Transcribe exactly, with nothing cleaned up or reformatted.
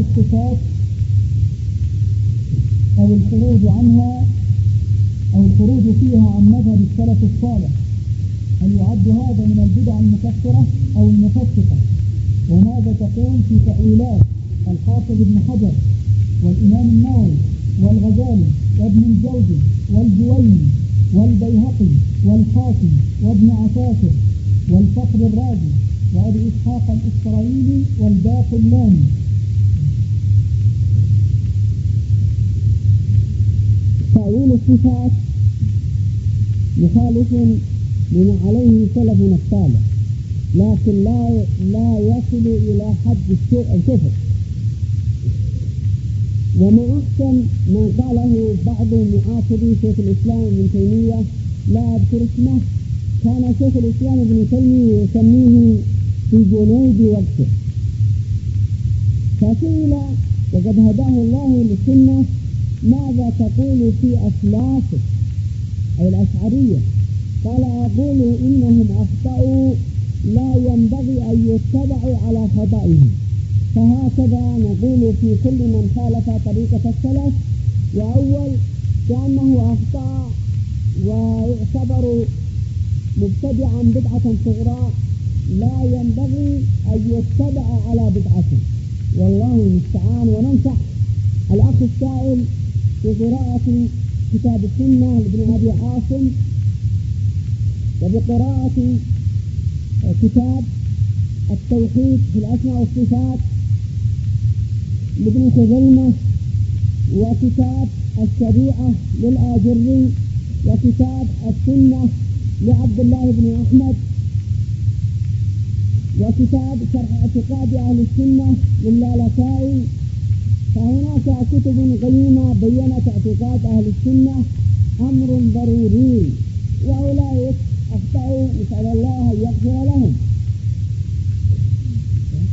الصفات أو الخروج عنها أو الخروج فيها عن مذهب السلف الصالح، هل يعد هذا من البدع المكفرة أو المفسقة؟ وماذا تقول في تأويلات الحافظ ابن حجر والإمام النووي والغزالي وابن الجوزي والجويني والبيهقي والحاكم وابن عساكر والفخر الرازي وأبي إسحاق الإسرائيلي والباقلاني؟ تأويل الصفات مخالف لما عليه سلفنا الصالح، لكن لا لا يصل إلى حد الكفر. وما أحسن ما قاله بعض معاصري شيخ الإسلام ابن تيمية، لا أذكر اسمه، كان شيخ الإسلام ابن تيمية يسميه في جنود وقته، فسئل وقد هداه الله للسنة ماذا تقول في أسلافه أي الأشعرية؟ قال أقول إنهم أخطأوا لا ينبغي أن يتبعوا على خطئهم، فهكذا نقول في كل من خالف طريقة السلف. وأول كأنه أخطأ ويعتبر مبتدعا بدعة صغرى لا ينبغي أن يتبع على بدعته، والله المستعان. وننصح الأخ السائل بقراءة كتاب السنة لابن أبي عاصم، وبقراءة كتاب التوحيد في الأسماء والصفات لابن خزيمة، وكتاب الشريعة للآجري، وكتاب السنة لعبد الله بن أحمد، وكتاب شرح اعتقاد أهل السنة للالكائي. فهناك كتب قيمة بيّنت اعتقاد أهل السنة، أمر ضروري، وأولئك أخطأوا، نسأل الله أن يغفر لهم.